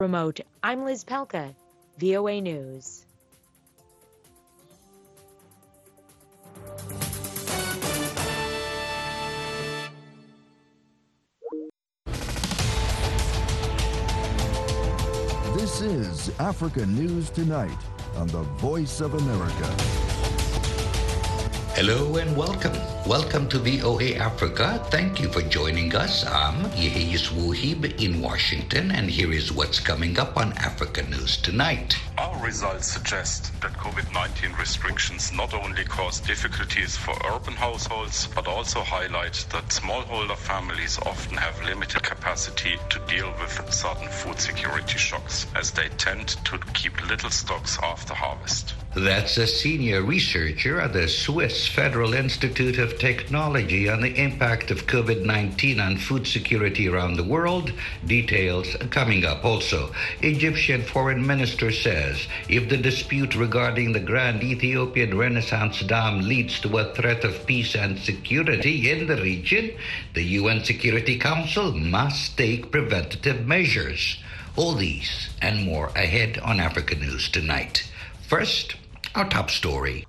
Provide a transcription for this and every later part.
Remote, I'm Liz Pelka, VOA News. This is Africa News Tonight on the Voice of America. Hello and welcome. Welcome to VOA Africa. Thank you for joining us. I'm Yehiyas Wuhib in Washington, and here is what's coming up on Africa News Tonight. Our results suggest that COVID-19 restrictions not only cause difficulties for urban households, but also highlight that smallholder families often have limited capacity to deal with sudden food security shocks, as they tend to keep little stocks after harvest. That's a senior researcher at the Swiss Federal Institute of Technology on the impact of COVID-19 on food security around the world. Details coming up. Also, Egyptian foreign minister says if the dispute regarding the Grand Ethiopian Renaissance Dam leads to a threat of peace and security in the region, the UN Security Council must take preventative measures. All these and more ahead on Africa News Tonight. First, our top story.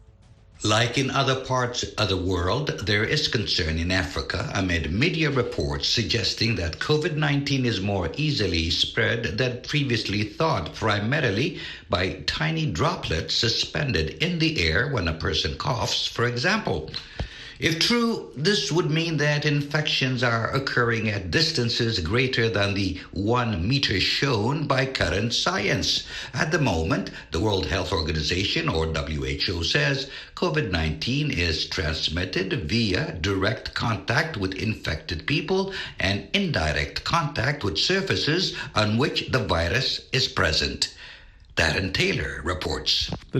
Like in other parts of the world, there is concern in Africa amid media reports suggesting that COVID-19 is more easily spread than previously thought, primarily by tiny droplets suspended in the air when a person coughs, for example. If true, this would mean that infections are occurring at distances greater than the 1 meter shown by current science. At the moment, the World Health Organization, or WHO, says COVID-19 is transmitted via direct contact with infected people and indirect contact with surfaces on which the virus is present. Darren Taylor reports. The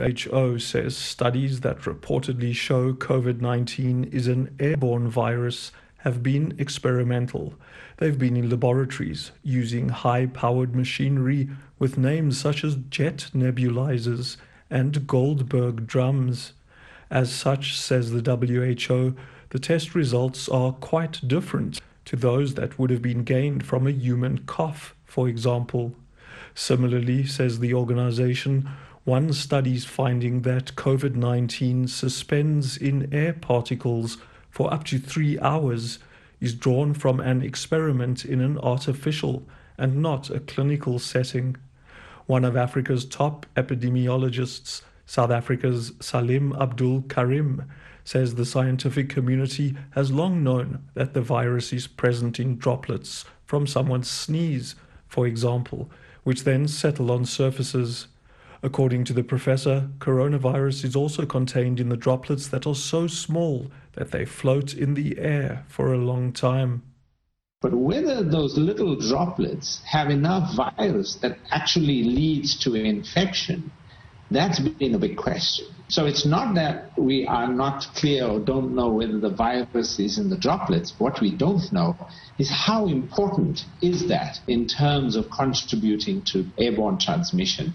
WHO says studies that reportedly show COVID-19 is an airborne virus have been experimental. They've been in laboratories using high-powered machinery with names such as jet nebulizers and Goldberg drums. As such, says the WHO, the test results are quite different to those that would have been gained from a human cough, for example. Similarly, says the organization, one study's finding that COVID-19 suspends in air particles for up to 3 hours is drawn from an experiment in an artificial and not a clinical setting. One of Africa's top epidemiologists, South Africa's Salim Abdul Karim, says the scientific community has long known that the virus is present in droplets from someone's sneeze, for example, which then settle on surfaces. According to the professor, coronavirus is also contained in the droplets that are so small that they float in the air for a long time. But whether those little droplets have enough virus that actually leads to infection, that's been a big question. So it's not that we are not clear or don't know whether the virus is in the droplets. What we don't know is how important is that in terms of contributing to airborne transmission.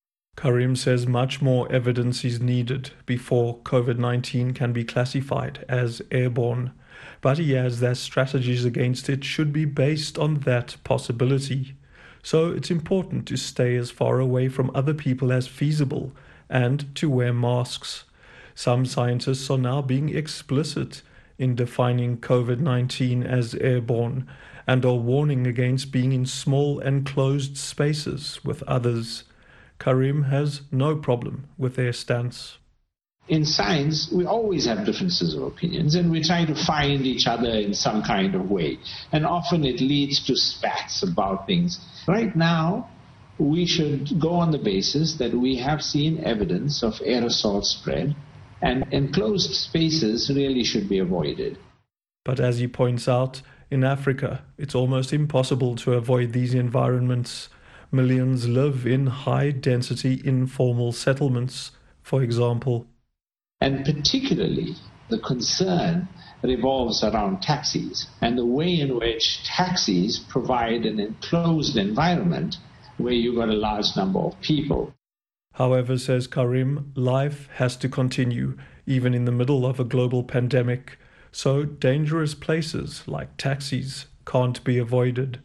Karim says much more evidence is needed before COVID-19 can be classified as airborne, but he adds that strategies against it should be based on that possibility. So it's important to stay as far away from other people as feasible and to wear masks. Some scientists are now being explicit in defining COVID-19 as airborne and are warning against being in small enclosed spaces with others. Karim has no problem with their stance. In science, we always have differences of opinions, and we try to find each other in some kind of way. And often it leads to spats about things. Right now, we should go on the basis that we have seen evidence of aerosol spread, and enclosed spaces really should be avoided. But as he points out, in Africa, it's almost impossible to avoid these environments. Millions live in high-density informal settlements, for example. And particularly, the concern revolves around taxis and the way in which taxis provide an enclosed environment where you've got a large number of people. However, says Karim, life has to continue, even in the middle of a global pandemic. So dangerous places like taxis can't be avoided.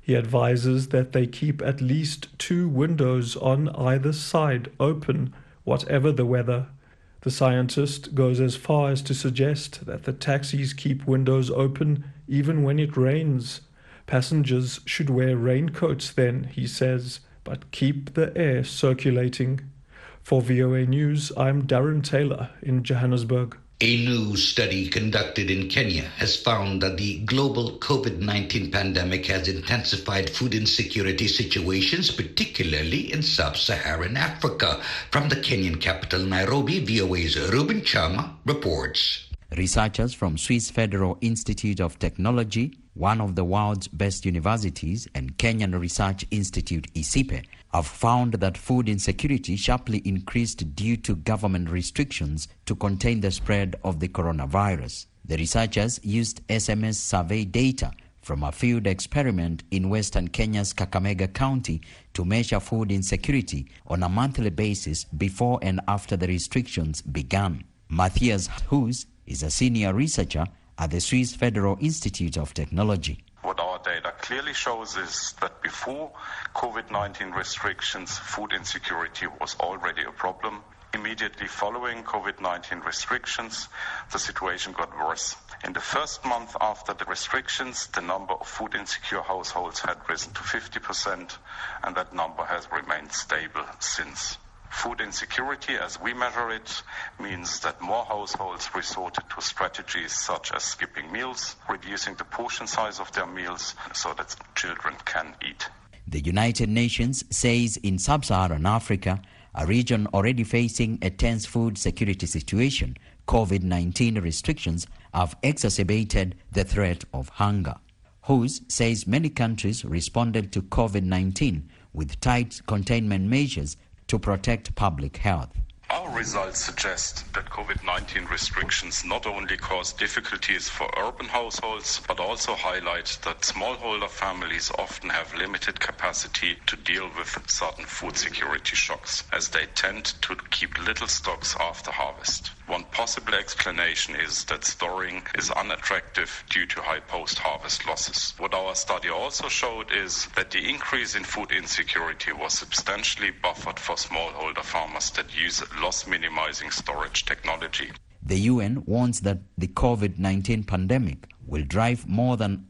He advises that they keep at least 2 windows on either side open, whatever the weather. The scientist goes as far as to suggest that the taxis keep windows open even when it rains. Passengers should wear raincoats then, he says, but keep the air circulating. For VOA News, I'm Darren Taylor in Johannesburg. A new study conducted in Kenya has found that the global COVID-19 pandemic has intensified food insecurity situations, particularly in sub-Saharan Africa. From the Kenyan capital, Nairobi, VOA's Ruben Chama reports. Researchers from Swiss Federal Institute of Technology, one of the world's best universities, and Kenyan Research Institute, ISIPE, have found that food insecurity sharply increased due to government restrictions to contain the spread of the coronavirus. The researchers used SMS survey data from a field experiment in western Kenya's Kakamega County to measure food insecurity on a monthly basis before and after the restrictions began. Matthias Hus is a senior researcher at the Swiss Federal Institute of Technology. What our data clearly shows is that before COVID-19 restrictions, food insecurity was already a problem. Immediately following COVID-19 restrictions, the situation got worse. In the first month after the restrictions, the number of food insecure households had risen to 50%, and that number has remained stable since. Food insecurity, as we measure it, means that more households resorted to strategies such as skipping meals, reducing the portion size of their meals so that children can eat. The United Nations says in sub-Saharan Africa, a region already facing a tense food security situation, COVID-19 restrictions have exacerbated the threat of hunger. Hus says many countries responded to COVID-19 with tight containment measures to protect public health. Our results suggest that COVID-19 restrictions not only cause difficulties for urban households, but also highlight that smallholder families often have limited capacity to deal with sudden food security shocks, as they tend to keep little stocks after harvest. One possible explanation is that storing is unattractive due to high post-harvest losses. What our study also showed is that the increase in food insecurity was substantially buffered for smallholder farmers that use loss-minimizing storage technology. The UN warns that the COVID-19 pandemic will drive more than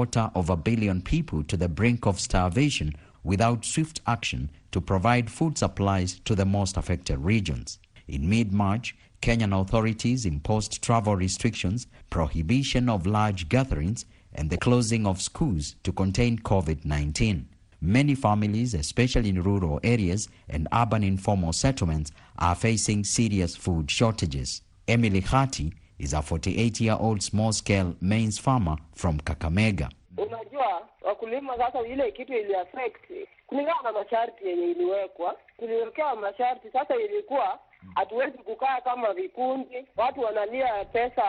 250 million people to the brink of starvation without swift action to provide food supplies to the most affected regions. In mid-March, Kenyan authorities imposed travel restrictions, prohibition of large gatherings, and the closing of schools to contain COVID-19. Many families, especially in rural areas and urban informal settlements, are facing serious food shortages. Emily Khati is a 48-year-old small-scale maize farmer from Kakamega. Unajua, wakulima sasa ile kitu ili affect kulingana na masharti yenye iliwekwa. Tuliwekewa masharti, sasa ilikuwa hatuwezi kukaa kama vikundi, watu wanalia pesa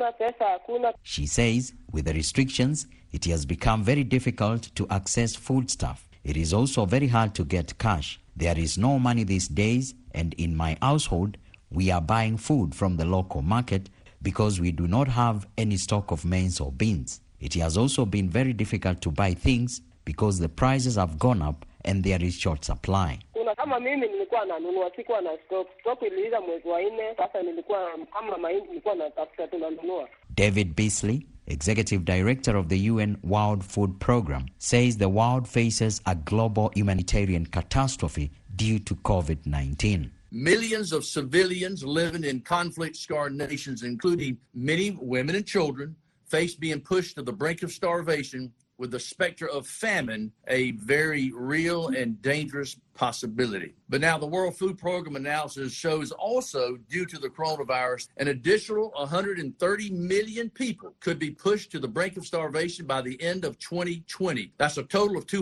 hakuna. She says with the restrictions, it has become very difficult to access foodstuff. It is also very hard to get cash. There is no money these days, and in my household, we are buying food from the local market because we do not have any stock of maize or beans. It has also been very difficult to buy things because the prices have gone up and there is short supply. Kama mimi nilikuwa nanunua, sikuwa na stock iliisha mwezi wa 4, sasa nilikuwa kama mahindi nilikuwa natafuta tunanunua. David Beasley, Executive Director of the UN World Food Programme, says the world faces a global humanitarian catastrophe due to COVID-19. Millions of civilians living in conflict-scarred nations, including many women and children, face being pushed to the brink of starvation, with the specter of famine a very real and dangerous possibility. But now the World Food Program analysis shows also, due to the coronavirus, an additional 130 million people could be pushed to the brink of starvation by the end of 2020. That's a total of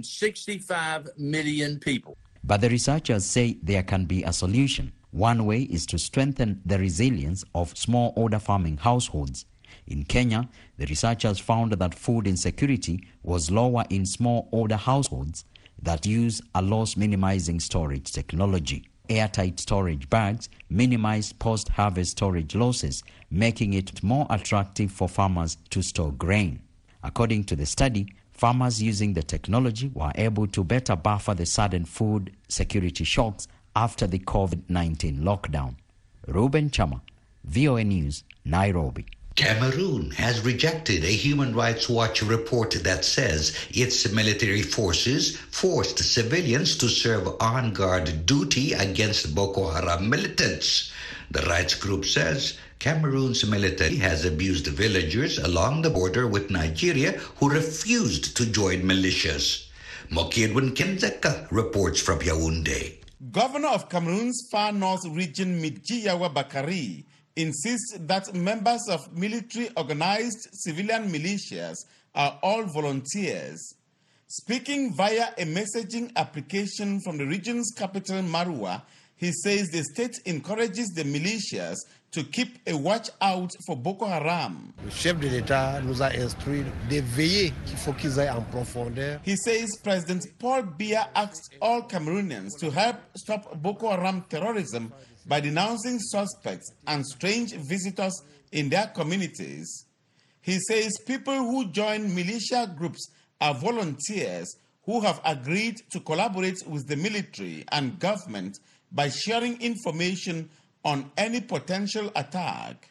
265 million people. But the researchers say there can be a solution. One way is to strengthen the resilience of smallholder farming households. In Kenya, the researchers found that food insecurity was lower in smallholder households that use a loss-minimizing storage technology. Airtight storage bags minimize post-harvest storage losses, making it more attractive for farmers to store grain. According to the study, Farmers using the technology were able to better buffer the sudden food security shocks after the COVID-19 lockdown. Ruben Chama, VOA News, Nairobi. Cameroon has rejected a Human Rights Watch report that says its military forces forced civilians to serve on-guard duty against Boko Haram militants. The rights group says Cameroon's military has abused villagers along the border with Nigeria who refused to join militias. Mokidwin Kinzeka reports from Yaoundé. Governor of Cameroon's far north region, Midjiyawa Bakari, insists that members of military organized civilian militias are all volunteers. Speaking via a messaging application from the region's capital, Marua, he says the state encourages the militias to keep a watch out for Boko Haram. Le chef de l'État nous a instruit de veiller qu'il faut qu'ils aillent en profondeur. He says President Paul Biya asked all Cameroonians to help stop Boko Haram terrorism by denouncing suspects and strange visitors in their communities. He says people who join militia groups are volunteers who have agreed to collaborate with the military and government by sharing information on any potential attack.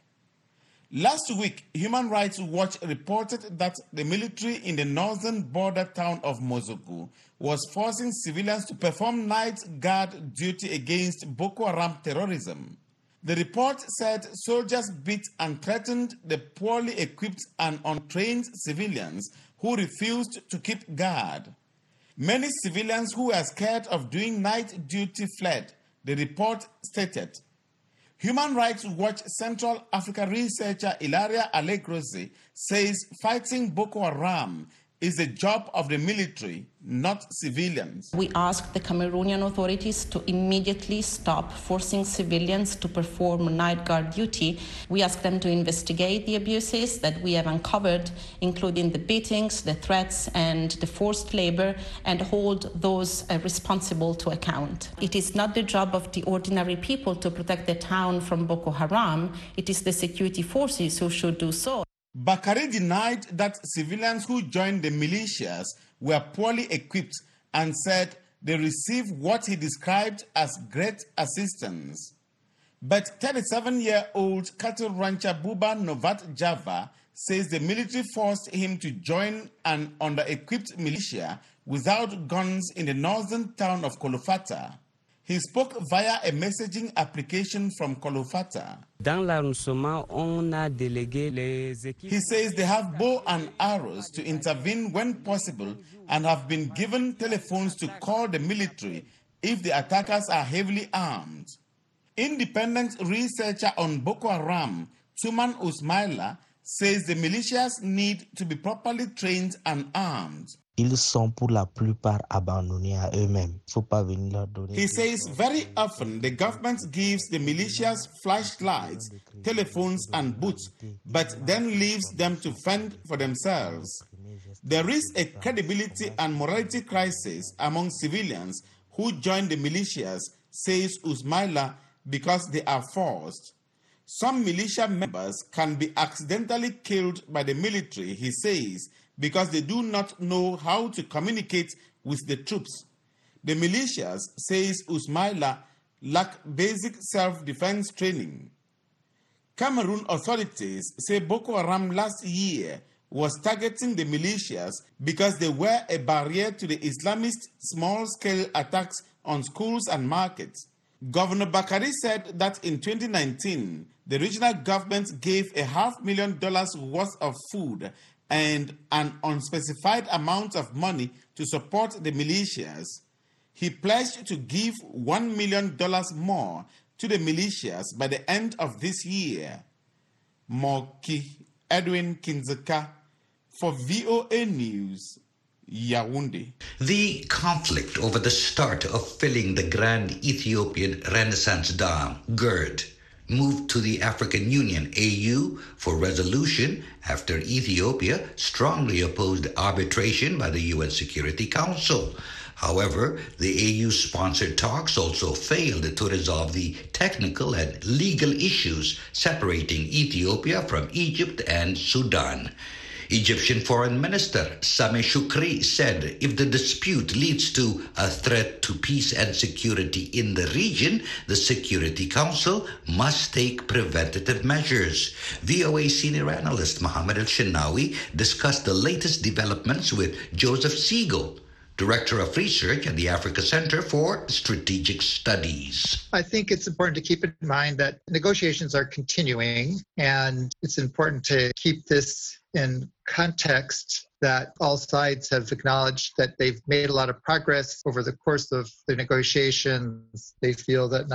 Last week, Human Rights Watch reported that the military in the northern border town of Mozoku was forcing civilians to perform night guard duty against Boko Haram terrorism. The report said soldiers beat and threatened the poorly equipped and untrained civilians who refused to keep guard. Many civilians who were scared of doing night duty fled, the report stated. Human Rights Watch Central Africa researcher Ilaria Alegrozi says fighting Boko Haram is the job of the military, not civilians. We ask the Cameroonian authorities to immediately stop forcing civilians to perform night guard duty. We ask them to investigate the abuses that we have uncovered, including the beatings, the threats, and the forced labor, and hold those responsible to account. It is not the job of the ordinary people to protect the town from Boko Haram. It is the security forces who should do so. Bakari denied that civilians who joined the militias were poorly equipped and said they received what he described as great assistance. But 37-year-old cattle rancher Buba Novat Java says the military forced him to join an under-equipped militia without guns in the northern town of Kolofata. He spoke via a messaging application from Kolofata. He says they have bow and arrows to intervene when possible and have been given telephones to call the military if the attackers are heavily armed. Independent researcher on Boko Haram, Tuman Usmaila, says the militias need to be properly trained and armed. Ils sont pour la plupart abandonnés à eux-mêmes. Faut pas venir leur donner. He says very often the government gives the militias flashlights, telephones and boots, but then leaves them to fend for themselves. There is a credibility and morality crisis among civilians who join the militias, says Usmaila, because they are forced. Some militia members can be accidentally killed by the military, he says, because they do not know how to communicate with the troops. The militias, says Usmaila, lack basic self-defense training. Cameroon authorities say Boko Haram last year was targeting the militias because they were a barrier to the Islamist small-scale attacks on schools and markets. Governor Bakari said that in 2019, the regional government gave $500,000 worth of food and an unspecified amount of money to support the militias. He pledged to give $1 million more to the militias by the end of this year. Moki Edwin Kinzeka for VOA News, Yaoundé. The conflict over the start of filling the Grand Ethiopian Renaissance Dam, GERD, moved to the African Union, AU, for resolution after Ethiopia strongly opposed arbitration by the UN Security Council. However, the AU-sponsored talks also failed to resolve the technical and legal issues separating Ethiopia from Egypt and Sudan. Egyptian Foreign Minister Sameh Shoukry said if the dispute leads to a threat to peace and security in the region, the Security Council must take preventative measures. VOA senior analyst Mohammed El-Shenawi discussed the latest developments with Joseph Siegel, Director of Research at the Africa Center for Strategic Studies. I think it's important to keep in mind that negotiations are continuing, and it's important to keep this in context that all sides have acknowledged that they've made a lot of progress over the course of the negotiations. They feel that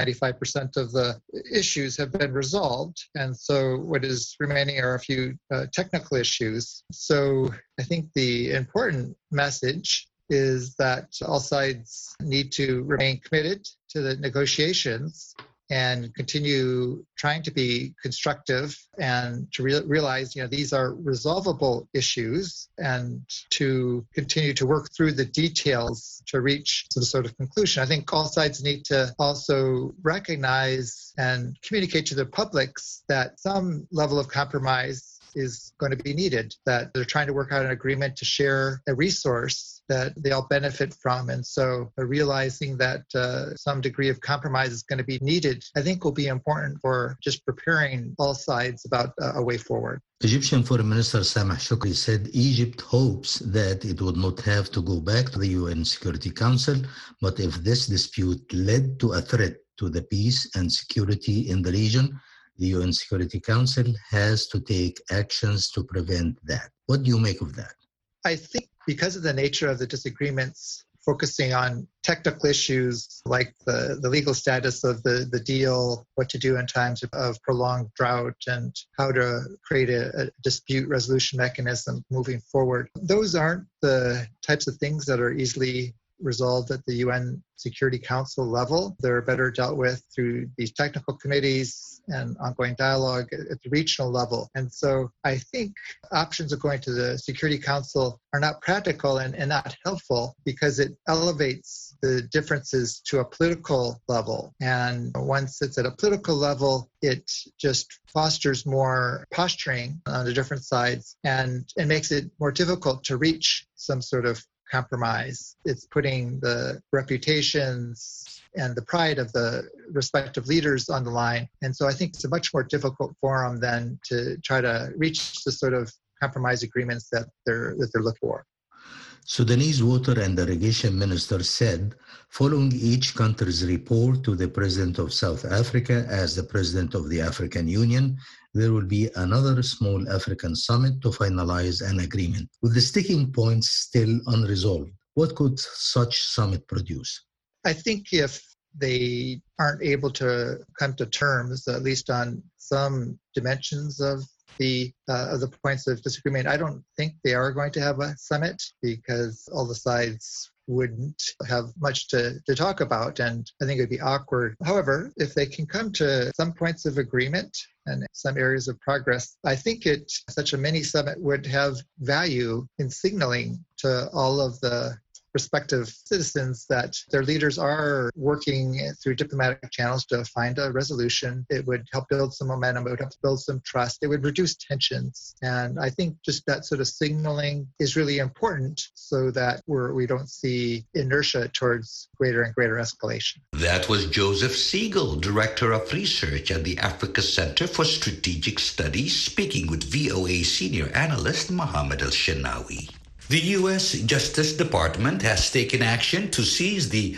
95% of the issues have been resolved. And so what is remaining are a few technical issues. So I think the important message is that all sides need to remain committed to the negotiations and continue trying to be constructive and to realize, these are resolvable issues, and to continue to work through the details to reach some sort of conclusion. I think all sides need to also recognize and communicate to their publics that some level of compromise is going to be needed, that they're trying to work out an agreement to share a resource that they all benefit from. And so realizing that some degree of compromise is going to be needed, I think will be important for just preparing all sides about a way forward. Egyptian Foreign Minister Sameh Shoukry said Egypt hopes that it would not have to go back to the UN Security Council, but if this dispute led to a threat to the peace and security in the region, the UN Security Council has to take actions to prevent that. What do you make of that? I think because of the nature of the disagreements, focusing on technical issues like the legal status of the deal, what to do in times of prolonged drought, and how to create a dispute resolution mechanism moving forward. Those aren't the types of things that are easily resolved at the UN Security Council level. They're better dealt with through these technical committees and ongoing dialogue at the regional level. And so I think options of going to the Security Council are not practical and not helpful, because it elevates the differences to a political level. And once it's at a political level, it just fosters more posturing on the different sides, and it makes it more difficult to reach some sort of compromise. It's putting the reputations and the pride of the respective leaders on the line. And so I think it's a much more difficult forum than to try to reach the sort of compromise agreements that they're looking for. Sudanese Water and Irrigation Minister said, following each country's report to the President of South Africa as the President of the African Union, there will be another small African summit to finalize an agreement. With the sticking points still unresolved, what could such summit produce? I think if they aren't able to come to terms, at least on some dimensions of the points of disagreement, I don't think they are going to have a summit, because all the sides wouldn't have much to talk about, and I think it would be awkward. However, if they can come to some points of agreement and some areas of progress, I think such a mini summit would have value in signaling to all of the respective citizens that their leaders are working through diplomatic channels to find a resolution. It would help build some momentum. It would help build some trust. It would reduce tensions. And I think just that sort of signaling is really important, so that we don't see inertia towards greater and greater escalation. That was Joseph Siegel, Director of Research at the Africa Center for Strategic Studies, speaking with VOA senior analyst Mohammed El-Shenawi. The U.S. Justice Department has taken action to seize the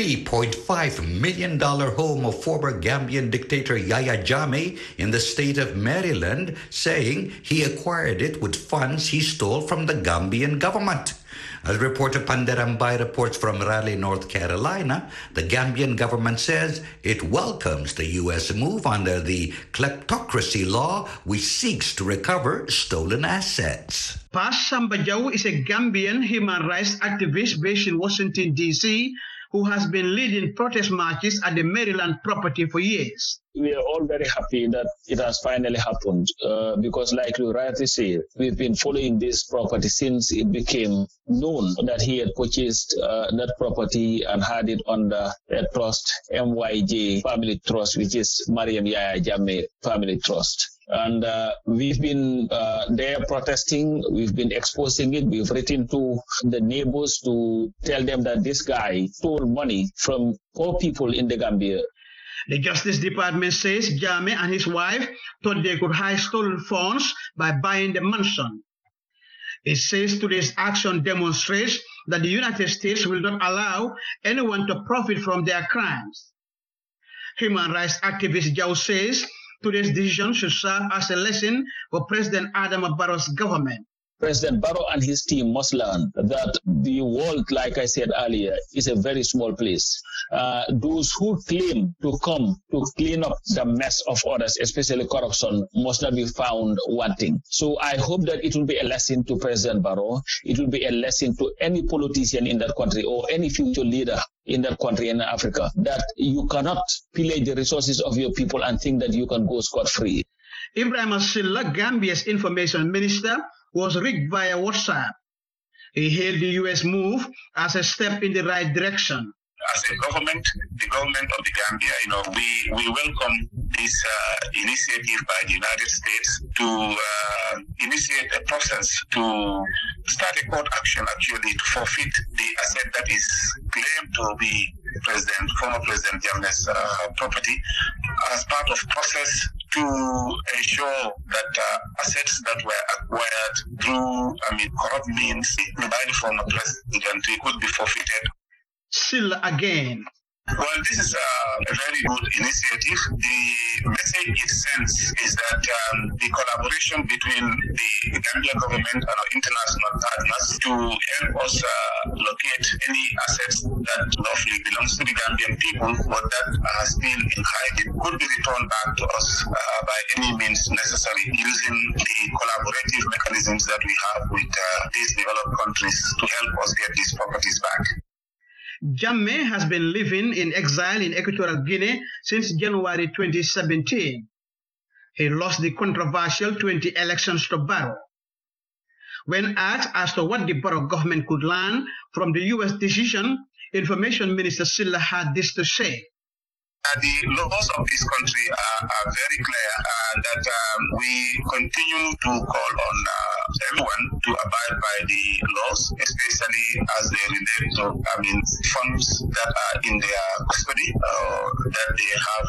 $3.5 million home of former Gambian dictator Yahya Jammeh in the state of Maryland, saying he acquired it with funds he stole from the Gambian government. As reporter Panderambay reports from Raleigh, North Carolina, the Gambian government says it welcomes the U.S. move under the kleptocracy law, which seeks to recover stolen assets. Paz Samba Diaw is a Gambian human rights activist based in Washington, D.C., who has been leading protest marches at the Maryland property for years. We are all very happy that it has finally happened because, like you rightly say, we've been following this property since it became known that he had purchased that property and had it under a trust, MYJ Family Trust, which is Mariam Yahya Jammeh Family Trust. And we've been there protesting. We've been exposing it. We've written to the neighbors to tell them that this guy stole money from poor people in the Gambia. The Justice Department says Jammeh and his wife thought they could hide stolen funds by buying the mansion. It says today's action demonstrates that the United States will not allow anyone to profit from their crimes. Human rights activist Joe says today's decision should serve as a lesson for President Adama Barrow's government. President Barrow and his team must learn that the world, like I said earlier, is a very small place. Those who claim to come to clean up the mess of others, especially corruption, must not be found wanting. So I hope that it will be a lesson to President Barrow. It will be a lesson to any politician in that country or any future leader in that country in Africa, that you cannot pillage the resources of your people and think that you can go scot-free. Ibrahim Silla, Gambia's information minister, was reached via WhatsApp. He hailed the U.S. move as a step in the right direction. As a government, the government of the Gambia, we welcome this initiative by the United States to initiate a process to start a court action actually to forfeit the asset that is claimed to be former President Jammeh's property as part of process to ensure that assets that were acquired through corrupt means by the former president could be forfeited. Still again. Well, this is a very good initiative. The message it sends is that the collaboration between the Gambian government and our international partners to help us locate any assets that lawfully belongs to the Gambian people, but that are still in hiding, could be returned back to us by any means necessary using the collaborative mechanisms that we have with these developed countries to help us get these properties back. Jammeh has been living in exile in Equatorial Guinea since January 2017. He lost the controversial 20 elections to Barrow. When asked as to what the Barrow government could learn from the U.S. decision, Information Minister Silla had this to say. The laws of this country are very clear that we continue to call on everyone to abide by the laws, especially as they relate to funds that are in their custody, that they have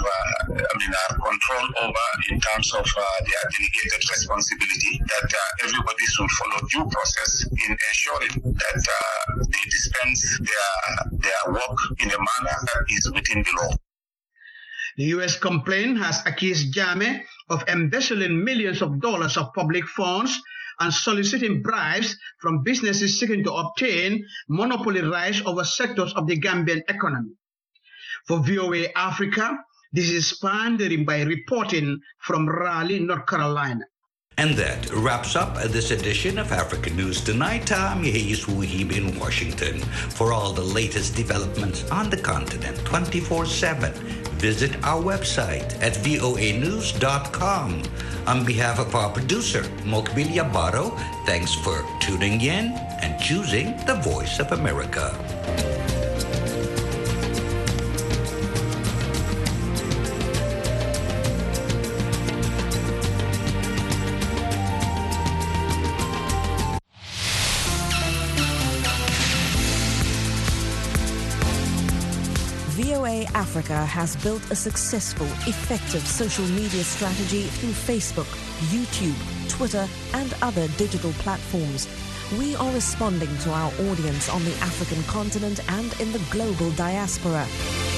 control over in terms of their delegated responsibility, that everybody should follow due process in ensuring that they dispense their work in a manner that is within the law. The U.S. complaint has accused Jammeh of embezzling millions of dollars of public funds and soliciting bribes from businesses seeking to obtain monopoly rights over sectors of the Gambian economy. For VOA Africa, this is Pandering by reporting from Raleigh, North Carolina. And that wraps up this edition of African News Tonight. I'm Yehis Wuhib in Washington. For all the latest developments on the continent 24/7, visit our website at voanews.com. On behalf of our producer, Mokbilia Baro, thanks for tuning in and choosing the Voice of America. VOA Africa has built a successful, effective social media strategy through Facebook, YouTube, Twitter, and other digital platforms. We are responding to our audience on the African continent and in the global diaspora.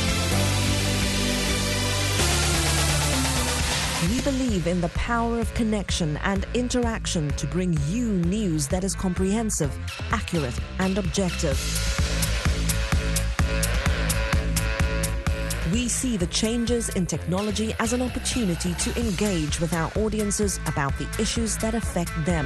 We believe in the power of connection and interaction to bring you news that is comprehensive, accurate, and objective. We see the changes in technology as an opportunity to engage with our audiences about the issues that affect them.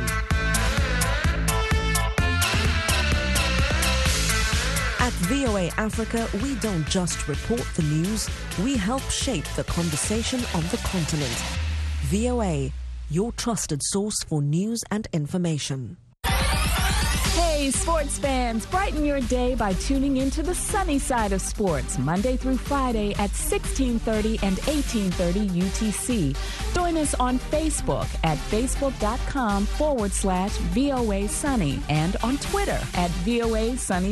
At VOA Africa, we don't just report the news, we help shape the conversation on the continent. VOA, your trusted source for news and information. Hey, sports fans, brighten your day by tuning into the sunny side of sports, Monday through Friday at 1630 and 1830 UTC. Join us on Facebook at facebook.com/VOA Sunny and on Twitter at VOA Sunny